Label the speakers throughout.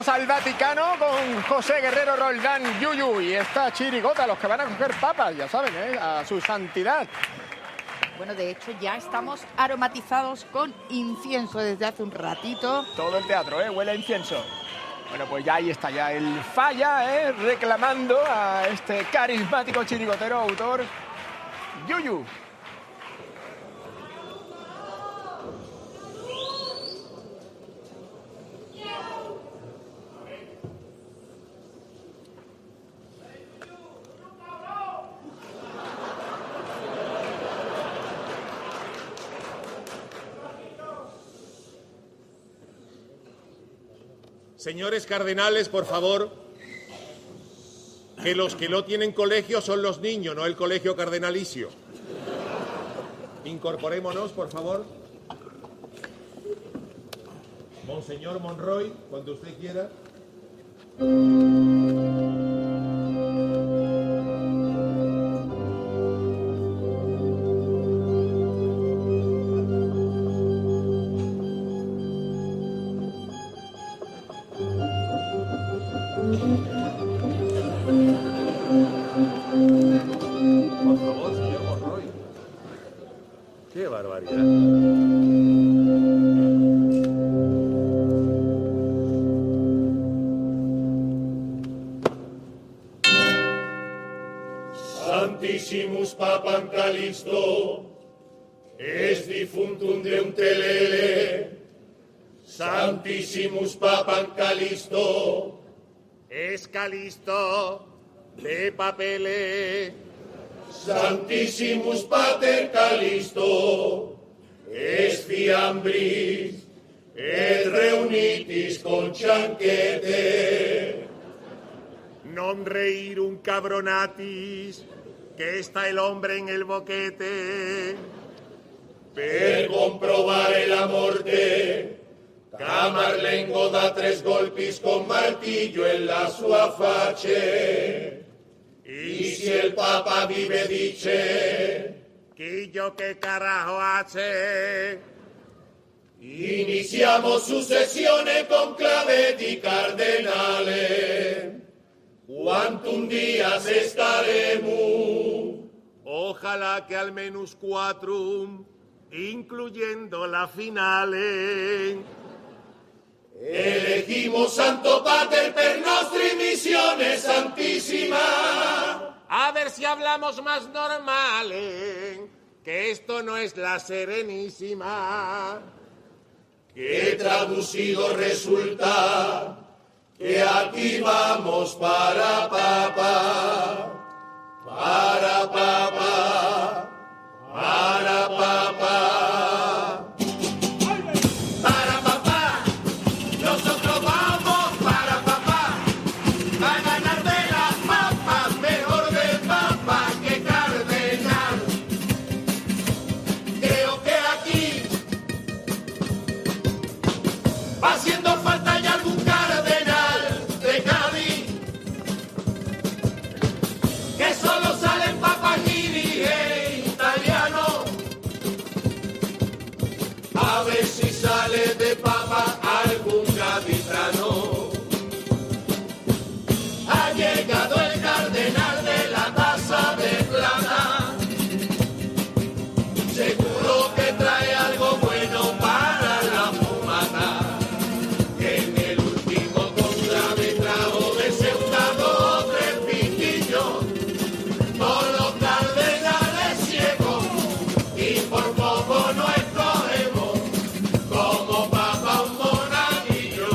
Speaker 1: Al Vaticano con José Guerrero Roldán Yuyu y esta chirigota, los que van a coger papas, ya saben, a su santidad.
Speaker 2: Bueno, de hecho ya estamos aromatizados con incienso desde hace un ratito.
Speaker 1: Todo el teatro, huele a incienso. Bueno, pues ya ahí está ya el Falla, reclamando a este carismático chirigotero autor Yuyu.
Speaker 3: Señores cardenales, por favor, que los que no tienen colegio son los niños, no el colegio cardenalicio. Incorporémonos, por favor. Monseñor Monroy, cuando usted quiera. Por favor, señor Monroy. ¡Qué barbaridad!
Speaker 4: Santissimus Papam Callisto, es difuntum deum telele. Santissimus Papam Callisto,
Speaker 3: Es Calisto de papele.
Speaker 4: Santissimus Pater Callisto, es fiambris, et reunitis conchanquete.
Speaker 3: Non reirum cabronatis, que está el hombre en el boquete.
Speaker 4: Per comprobare la morte, Camarlengo da 3 golpes con martillo en la sua face. Y si el Papa vive dice,
Speaker 3: Quillo que carajo hace.
Speaker 4: iniziamo su sessione con clave di cardenale. Quantum días estaremos.
Speaker 3: Ojalá que al menos 4, incluyendo la finale.
Speaker 4: Elegimos Santo Pater per nostri missione santissima.
Speaker 3: A ver si hablamos más normal, que esto no es la Serenísima.
Speaker 4: Que traducido resulta que aquí vamos para Papa, para Papa, para Papa. Para Papa, nosotros vamos para Papa, a ganar de las papas, mejor de Papa que cardenal. Creo que aquí va haciendo falta ya algún cardenal de Cádiz, que solo salen papagiri e italiano. A ver si sale de papa algún gaditano. Ha llegado el cardenal de la taza de plata. Seguro que trae algo bueno para la fumata. Que en el último conclave trajo de Ceutado 3 pitillos. Todos los cardenales ciegos y por poco no escogemos como papa un monaguillo.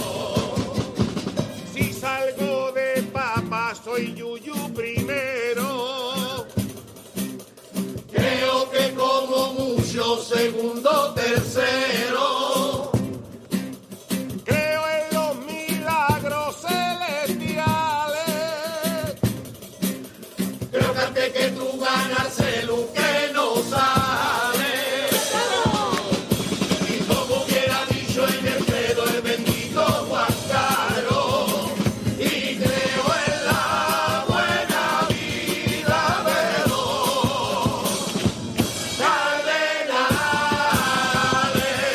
Speaker 3: Si salgo de papa soy Yuyu primero.
Speaker 4: Creo que como mucho segundo, tercero.
Speaker 3: Creo en los milagros celestiales.
Speaker 4: Creo que antes que tú ganarse lo que no sale. Y como hubiera dicho en el credo el bendito Juan Carlos. Y creo en la buena vida de los cardenales.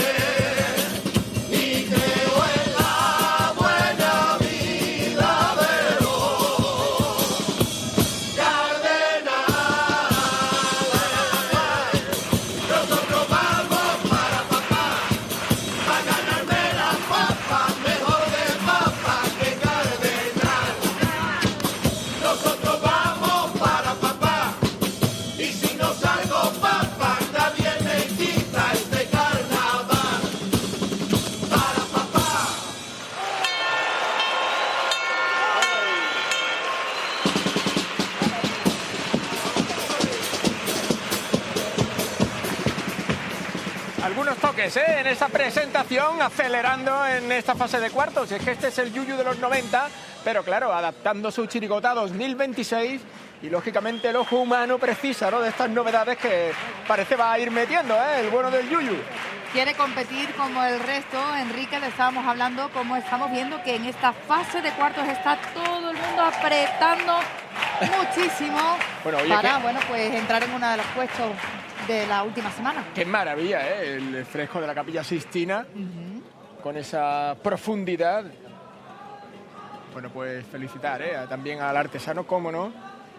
Speaker 1: toques, en esa presentación, acelerando en esta fase de cuartos. Es que este es el Yuyu de los 90, pero claro, adaptando su chirigota a 2026 y lógicamente el ojo humano precisa, ¿no?, de estas novedades que parece va a ir metiendo, el bueno del Yuyu.
Speaker 2: Quiere competir como el resto. Enrique, le estábamos hablando, como estamos viendo que en esta fase de cuartos está todo el mundo apretando muchísimo para pues entrar en uno de los puestos de la última semana.
Speaker 1: Qué maravilla, el fresco de la Capilla Sixtina, con esa profundidad. Bueno, pues felicitar también al artesano, cómo no.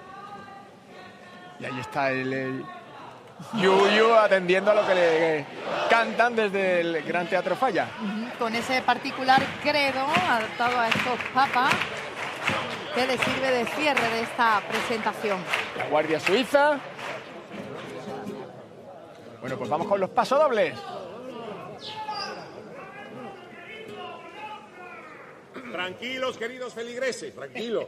Speaker 1: Y ahí está el Yuyu atendiendo a lo que le cantan desde el Gran Teatro Falla.
Speaker 2: Con ese particular credo adaptado a estos papas que le sirve de cierre de esta presentación.
Speaker 1: La Guardia Suiza. Bueno, pues vamos con los pasodobles.
Speaker 3: Tranquilos, queridos feligreses, tranquilo.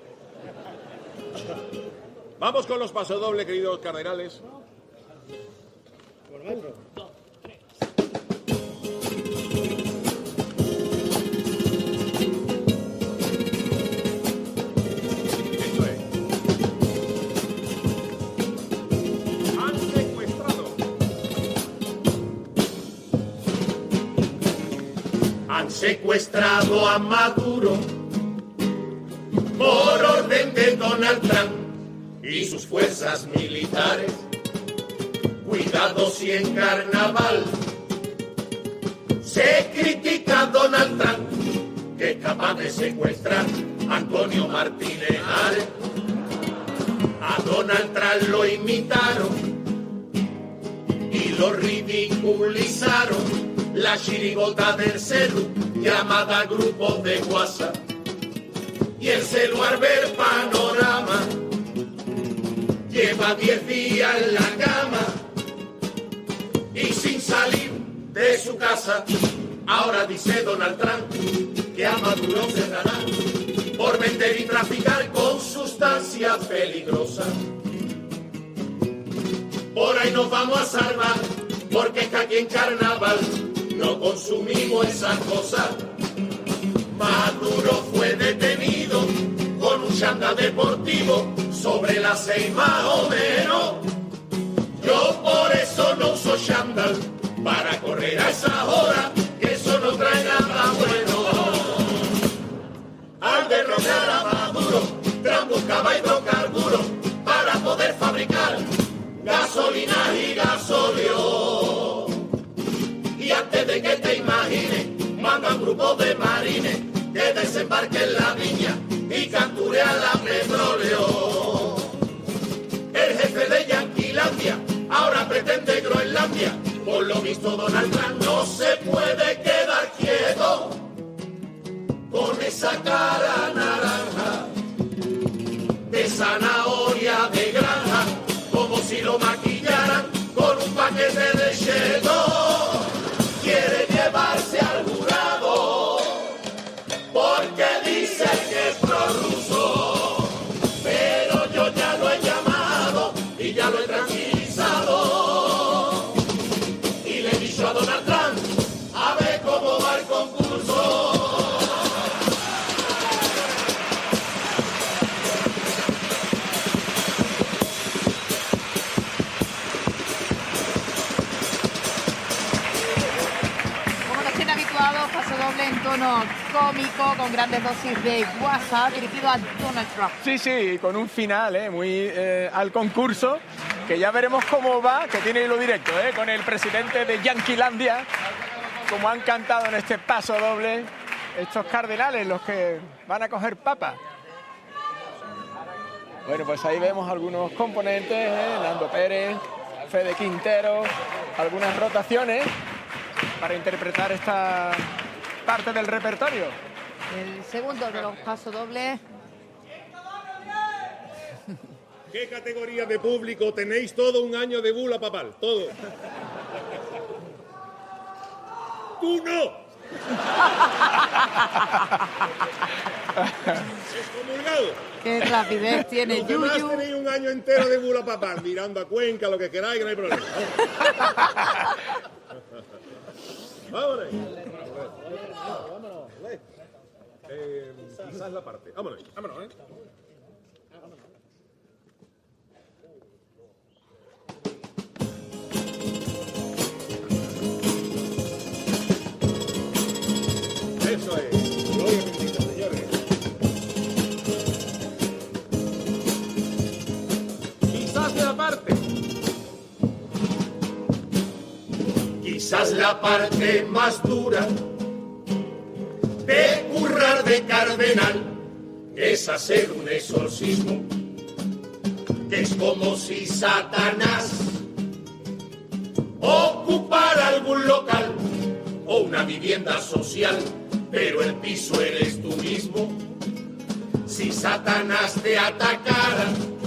Speaker 3: Vamos con los pasodobles, queridos cardenales. Esto es. Han secuestrado.
Speaker 4: Han secuestrado a Maduro por orden de Donald Trump y sus fuerzas militares. Cuidado si en carnaval se critica a Donald Trump, que es capaz de secuestrar a Antonio Martínez Ares. A Donald Trump lo imitaron y lo ridiculizaron. La chirigota del celu, llamada grupo de WhatsApp, y el celu al ver panorama lleva 10 días en la cama y sin salir de su casa. Ahora dice Donald Trump que a Maduro cerrarán por vender y traficar con sustancias peligrosas. Por ahí nos vamos a salvar, porque es que aquí en carnaval no consumimos esas cosas. Maduro fue detenido con un chándal deportivo sobre las 6 más o menos. Yo por eso no uso chándal para correr a esa hora, que eso no trae nada bueno. Al derrocar a Maduro, Trump buscaba hidrocarburos para poder fabricar gasolina y gasóleo. Y antes de que te imagines, mandan grupos de marines que desembarquen en la viña y capturen a la petróleo. El jefe de Yanquilandia ahora pretende Groenlandia. Por lo visto Donald Trump no se puede quedar quieto con esa cara naranja de zanahoria de granja, como si lo maquillaran con un paquete de cheto. Quiere llevarse al jurado porque dice que es prorruso, pero yo ya lo he llamado y ya lo he tranquilizado y le he dicho a Donald Trump a ver cómo va el concurso.
Speaker 2: Pasodoble en tono cómico, con grandes dosis de WhatsApp, dirigido a Donald Trump.
Speaker 1: Sí, con un final muy al concurso, que ya veremos cómo va, que tiene hilo directo, con el presidente de Yanquilandia, como han cantado en este pasodoble estos cardenales, los que van a coger papa. Bueno, pues ahí vemos algunos componentes, Nando Pérez, Fede Quintero, algunas rotaciones para interpretar esta parte del repertorio.
Speaker 2: El segundo de los pasodobles.
Speaker 3: ¿Qué categoría de público tenéis todo un año de bula papal? Todo. ¡Tú no! Excomulgado.
Speaker 2: Qué rapidez tiene
Speaker 3: Los demás
Speaker 2: Yuyu.
Speaker 3: tenéis un año entero de bula papal, mirando a Cuenca, lo que queráis, que no hay problema. Vámonos. Quizás la parte. Vámonos. Vámonos, Eso es. Gloria bendita, señores. Quizás la parte.
Speaker 4: Quizás la parte más dura de currar de cardenal es hacer un exorcismo, que es como si Satanás ocupara algún local o una vivienda social, pero el piso eres tú mismo. Si Satanás te atacara,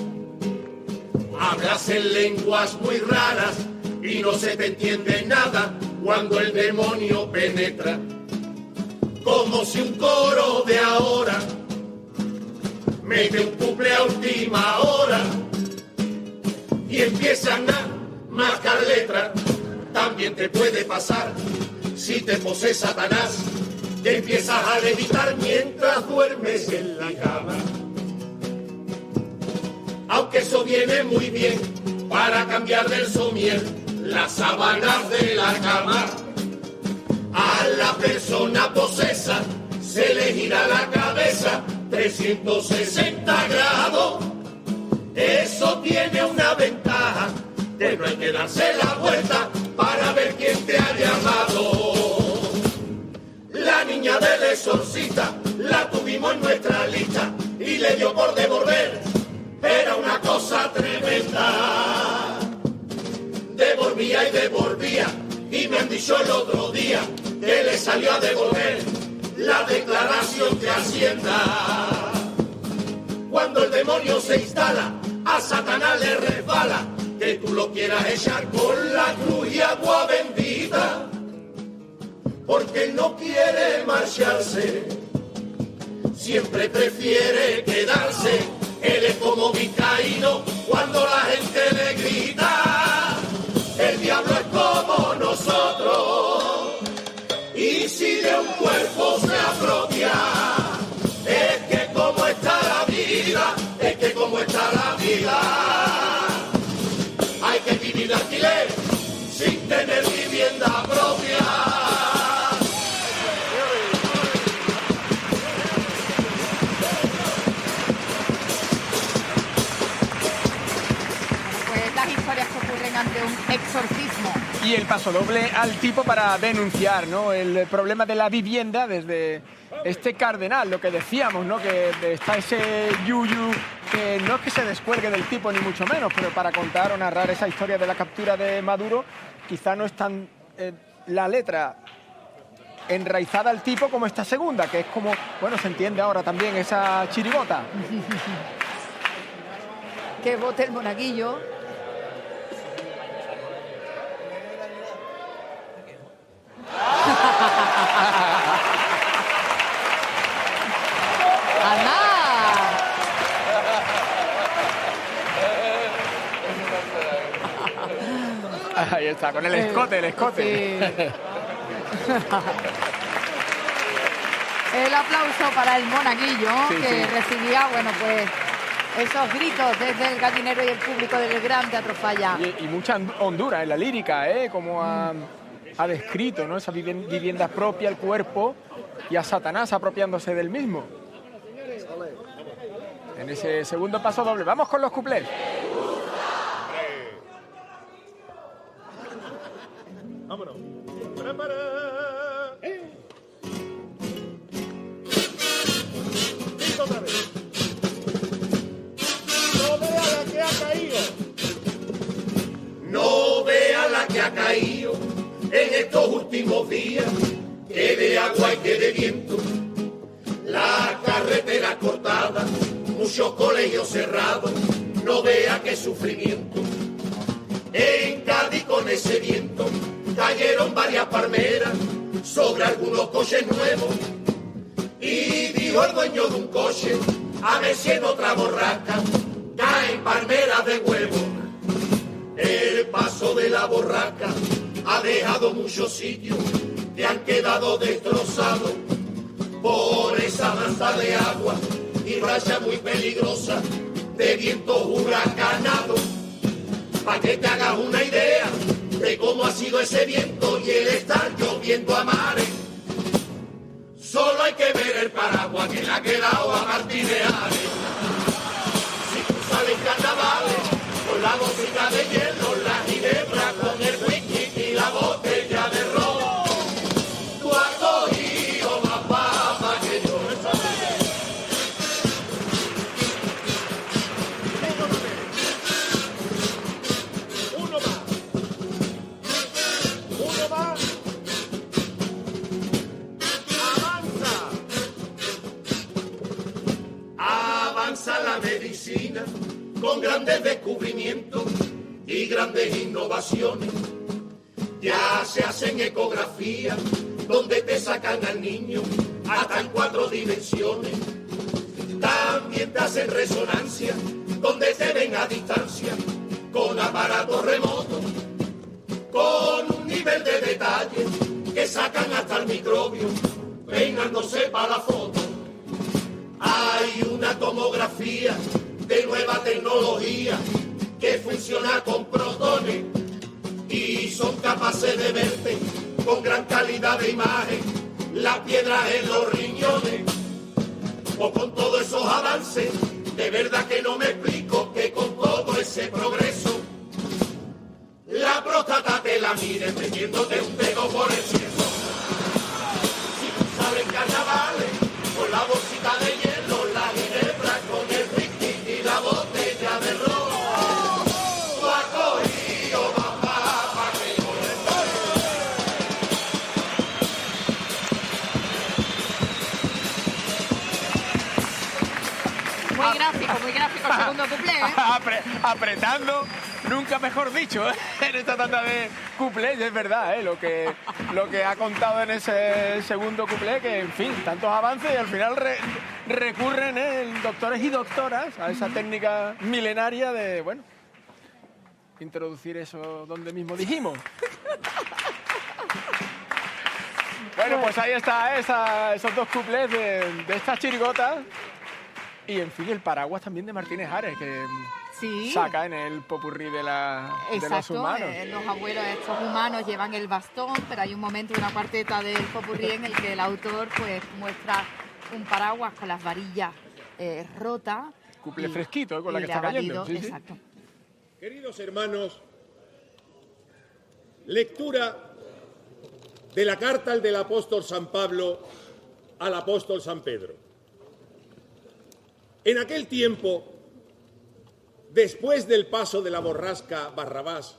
Speaker 4: hablas en lenguas muy raras y no se te entiende nada cuando el demonio penetra. Como si un coro de ahora mete un couple a última hora y empiezan a marcar letra. También te puede pasar si te posee Satanás, que empiezas a levitar mientras duermes en la cama. Aunque eso viene muy bien para cambiar del somier las sábanas de la cama. A la persona posesa se le gira la cabeza 360 grados. Eso tiene una ventaja, que no hay que darse la vuelta para ver quién te ha llamado. La niña del exorcista la tuvimos en nuestra lista y le dio por devolver. Era una cosa tremenda. Devolvía y devolvía, y me han dicho el otro día que le salió a devolver la declaración de Hacienda. Cuando el demonio se instala, a Satanás le resbala que tú lo quieras echar con la cruz y agua bendita, porque no quiere marcharse, siempre prefiere quedarse. Él es como vizcaíno cuando la gente le grita. El diablo es como nosotros, y si de un cuerpo se apropia, es que como está la vida, es que como está la vida, hay que vivir de alquiler sin tener vivienda propia.
Speaker 2: Ante un exorcismo.
Speaker 1: Y el paso doble al tipo para denunciar, ¿no?, el problema de la vivienda desde este cardenal, lo que decíamos, ¿no?, que está ese yuyu que no es que se descuelgue del tipo ni mucho menos, pero para contar o narrar esa historia de la captura de Maduro, quizá no es tan la letra enraizada al tipo como esta segunda, que es como, bueno, se entiende ahora también esa chirigota.
Speaker 2: Que vote el monaguillo.
Speaker 1: Ahí está, con el escote, el escote.
Speaker 2: Sí. El aplauso para el monaguillo, sí, que sí, recibía, bueno, pues esos gritos desde el gallinero y el público del Gran Teatro Falla.
Speaker 1: Y mucha hondura en la lírica, como ha descrito, ¿no?, esa vivienda propia, el cuerpo, y a Satanás apropiándose del mismo. En ese segundo paso doble. Vamos con los cuplés.
Speaker 3: Vámonos. Prepara. Dice otra vez. No vea la que ha caído.
Speaker 4: No vea la que ha caído en estos últimos días, que de agua y que de viento. La carretera cortada, muchos colegios cerrados, no vea qué sufrimiento. En Cádiz con ese viento cayeron varias palmeras sobre algunos coches nuevos, y dijo el dueño de un coche, a ver si en otra borrasca caen palmeras de huevo. El paso de la borrasca ha dejado muchos sitios te han quedado destrozados por esa masa de agua y raya muy peligrosa de vientos huracanados. Pa' que te hagas una idea de cómo ha sido ese viento y el estar lloviendo a mares. Solo hay que ver el paraguas que le ha quedado a Martín de Ares. Si tú sales carnavales con la bolsita de hielo, la ginebra con el whisky y la botella de ron, tú has cogido más papa que yo.
Speaker 3: Uno más.
Speaker 4: Avanza la medicina con grandes descubrimientos y grandes innovaciones. Ya se hacen ecografías donde te sacan al niño hasta en 4 dimensiones. También te hacen resonancia donde te ven a distancia con aparatos remotos, con un nivel de detalle que sacan hasta el microbio peinándose para la foto. Hay una tomografía de nueva tecnología que funciona con protones y son capaces de verte con gran calidad de imagen las piedras en los riñones. O con todos esos avances, de verdad que no me explico que con todo ese progreso la próstata te la mires metiéndote un dedo por el cielo. Si tú sabes carnavales con la bolsita de hielo, la ginebra con el whisky y la botella de ron, tú has cogido más papa que yo.
Speaker 2: Muy gráfico el segundo cuplé, ¿eh?
Speaker 1: Apretando, nunca mejor dicho, ¿eh? En esta tanda de cuplés, es verdad, ¿eh? Lo que ha contado en ese segundo cuplé, que en fin, tantos avances y al final recurren doctores y doctoras a esa técnica milenaria de, bueno, introducir eso donde mismo dijimos. Bueno, pues ahí está esos 2 cuplés de esta chirigota. Y en fin, el paraguas también de Martínez Ares, que
Speaker 2: sí
Speaker 1: saca en el popurrí de los humanos.
Speaker 2: Los abuelos, estos humanos llevan el bastón, pero hay un momento, una parteta del popurrí en el que el autor pues muestra un paraguas con las varillas rotas.
Speaker 1: Cuple fresquito, con la que está cayendo. Sí,
Speaker 2: exacto.
Speaker 1: Sí.
Speaker 3: Queridos hermanos, lectura de la carta del apóstol San Pablo al apóstol San Pedro. En aquel tiempo, después del paso de la borrasca Barrabás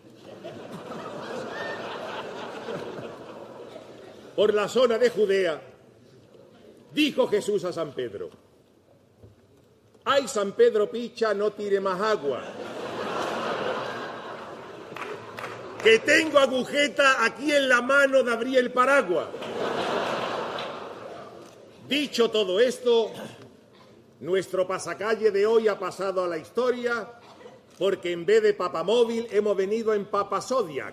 Speaker 3: por la zona de Judea, dijo Jesús a San Pedro: «Ay, San Pedro Picha, no tire más agua, que tengo agujeta aquí en la mano de abrir el paraguas». Dicho todo esto, nuestro pasacalle de hoy ha pasado a la historia porque en vez de papamóvil hemos venido en Papa Zodiac.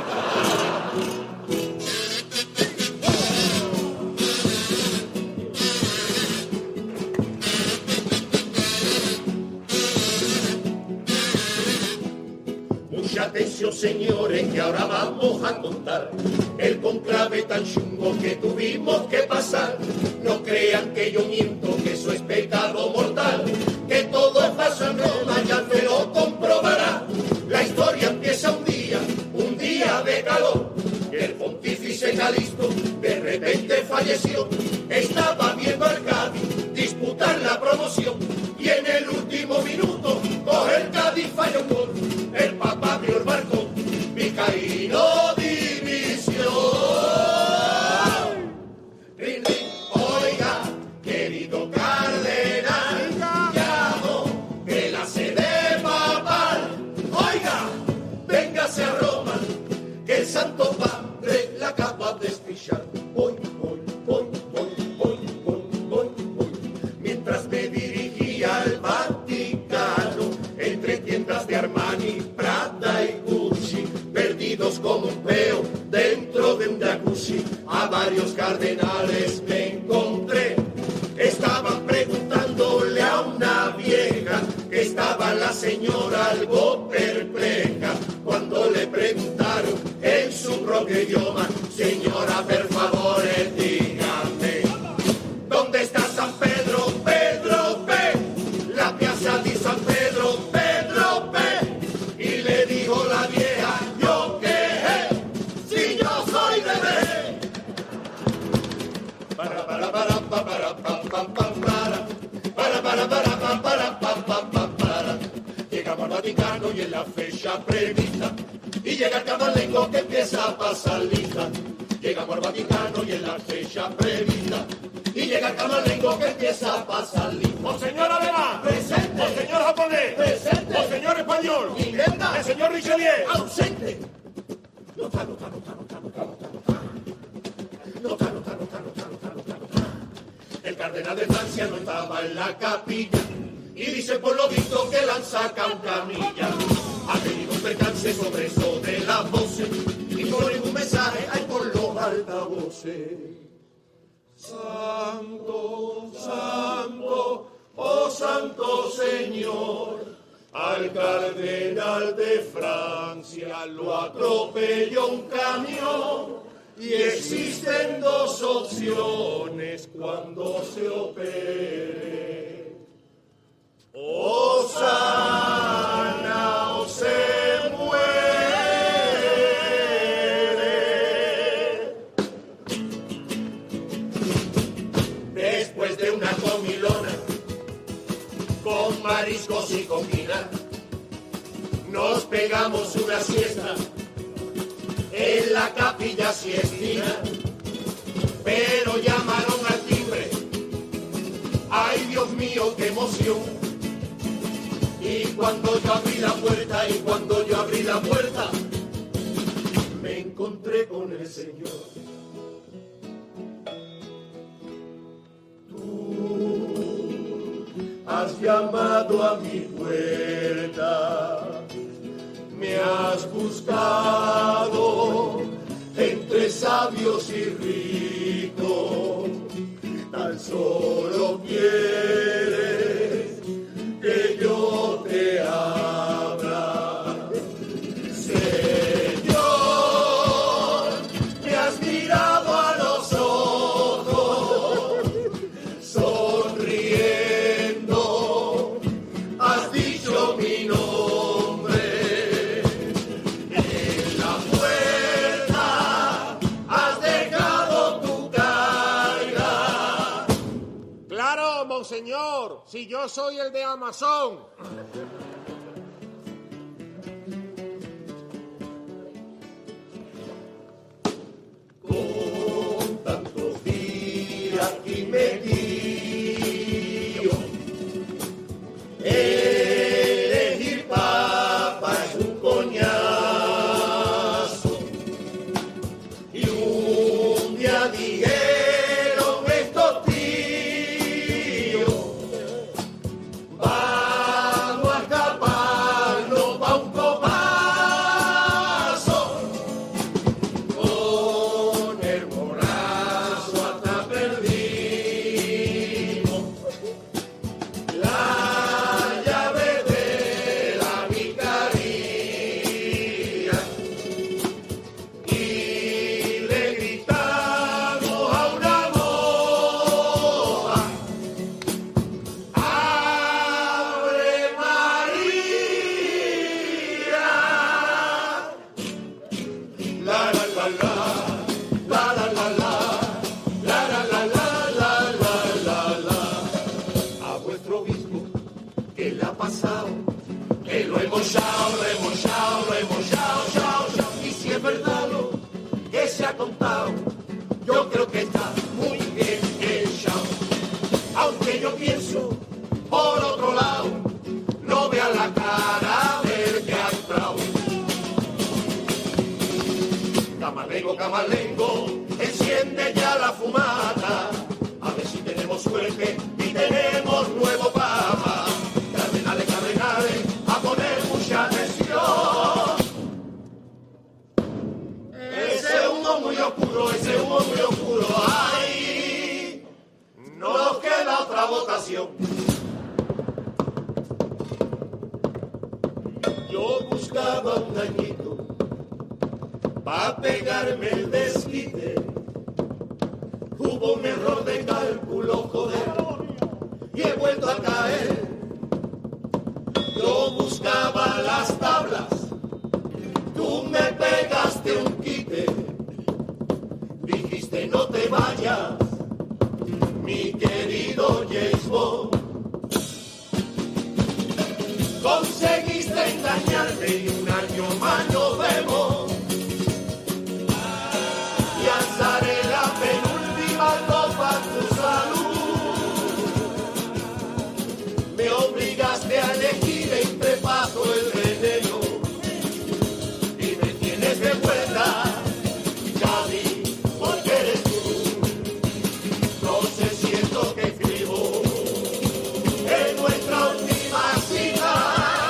Speaker 4: Mucha atención, señores, que ahora vamos a contar el conclave tan chungo que tuvimos que pasar. No crean que yo miento, que eso es pecado mortal, que todo es falso en Roma, ya se lo comprobará. La historia empieza un día de calor, que el pontífice Calixto de repente falleció. Estaba viendo al Cádiz disputar la promoción y en el último minuto coge el Cádiz, falla un gol. El Papa abrió el barco, vizcaíno división. Rin, rin, oiga, querido cardenal, llamo de la sede papal. Oiga, véngase a Roma, que el Santo Padre la acaba de espichar. Voy, voy, voy, voy, voy, voy, voy, voy. Mientras me dirigía al señora algo perpleja cuando le preguntaron en su propio idioma: señora, por favor, dígame, ¿dónde está San Pedro? Pedro P. La piazza di San Pedro, Pedro P. Y le dijo la vieja: ¿yo qué? Si yo soy bebé. Llegamos al Vaticano y en la fecha prevista, y llega el camarlengo que empieza a pasar lista. Llegamos al Vaticano y en la fecha prevista, y llega el camarlengo que empieza a pasar lista.
Speaker 3: Monseñor alemán,
Speaker 4: presente.
Speaker 3: Monseñor japonés,
Speaker 4: Presente.
Speaker 3: Monseñor español,
Speaker 4: Ingenta.
Speaker 3: el señor Richelieu,
Speaker 4: ausente. Nota. El cardenal de Francia no estaba en la capilla, y dice por lo visto que la han sacado camilla. Ha tenido un percance sobre eso de las voces, y por ningún mensaje hay por los altavoces. Santo, santo, oh santo Señor, al cardenal de Francia lo atropelló un camión. Y existen dos opciones cuando se opere: o sana o se muere. Después de una comilona con mariscos y coquina, nos pegamos una siesta en la capilla Siestina, pero llamaron al timbre. ¡Ay, Dios mío, qué emoción! Y cuando yo abrí la puerta, me encontré con el Señor. Tú has llamado a mi puerta, me has buscado entre sabios y ricos, tan solo quieres que yo te abra. Señor, me has mirado a los ojos, sonriendo, has dicho mi nombre.
Speaker 3: Señor, si yo soy el de Amazon.
Speaker 4: Con tantos días aquí metido, elegir papa es un coñazo. Y un día dijeron estos tíos: vamos a escaparnos pa' un copazo, con el morazo hasta perdimos la llave de la vicaría, y le gritamos a una moja: ¡Ave María! La la la la, la la la la, la la la la, la la la. A vuestro obispo, ¿qué le ha pasado? Que lo hemos chao, chao. Y si es verdad lo que se ha contado, yo creo que está muy bien echado. Aunque yo pienso, por otro lado, no vea la cara del que ha entrado. Camalengo, enciende ya la fumata, a ver si tenemos suerte y tenemos nuevo papa. Cardenales, a poner mucha atención. Ese humo muy oscuro, ay, nos queda otra votación. buscaba un añito pa' pegarme el desquite. Hubo un error de cálculo, joder, y he vuelto a caer. Yo buscaba las tablas, tú me pegaste un quite. Dijiste no te vayas, mi querido James Bond. Conseguiste engañarme y un año más nos vemos. Y alzaré la penúltima copa a tu salud. Me obligaste a elegir entre paso el veneno y me tienes de vuelta, Javi, porque eres tú. No sé si esto que escribo en nuestra última cita.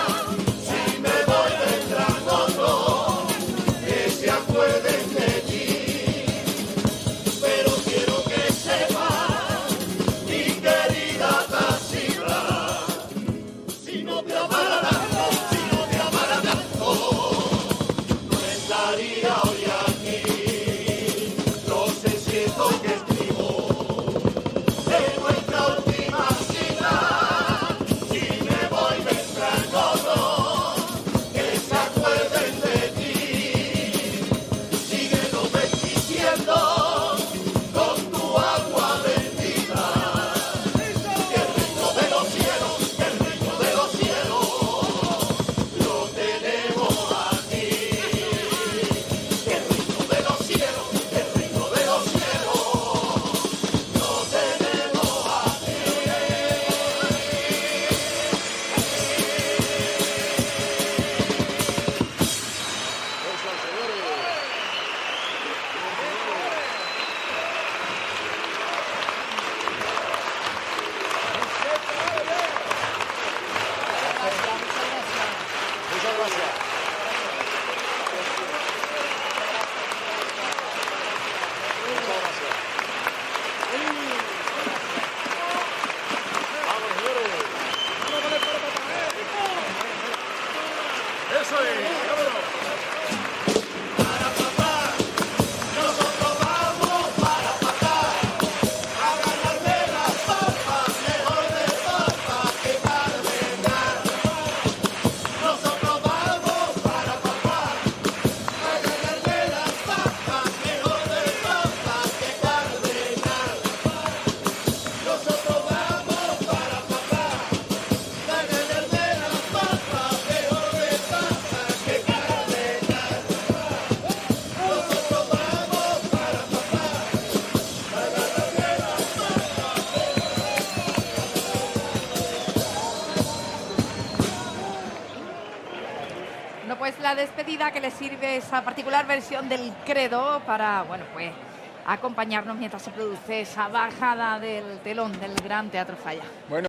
Speaker 2: La despedida que le sirve esa particular versión del credo para, bueno, pues acompañarnos mientras se produce esa bajada del telón del Gran Teatro Falla.
Speaker 1: Bueno.